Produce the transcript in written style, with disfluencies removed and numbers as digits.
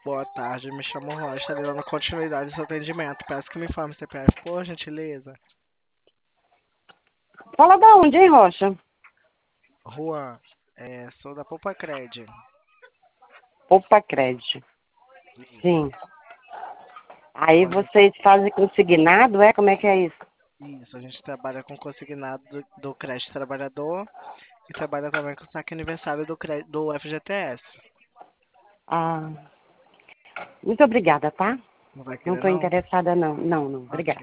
Boa tarde, me chamo Rocha, estarei dando continuidade ao seu atendimento. Peço que me informe o CPF, por gentileza. Fala da onde, hein, Rocha? Juan, sou da Poupa Cred. Opa, crédito. Isso. Sim. Aí Agora, vocês fazem consignado, é? Como é que é isso? isso, a gente trabalha com consignado do crédito trabalhador e trabalha também com saque aniversário do FGTS. Ah, muito obrigada, tá? Não vai Não querer, estou não? interessada, não. Não, Ok. obrigada.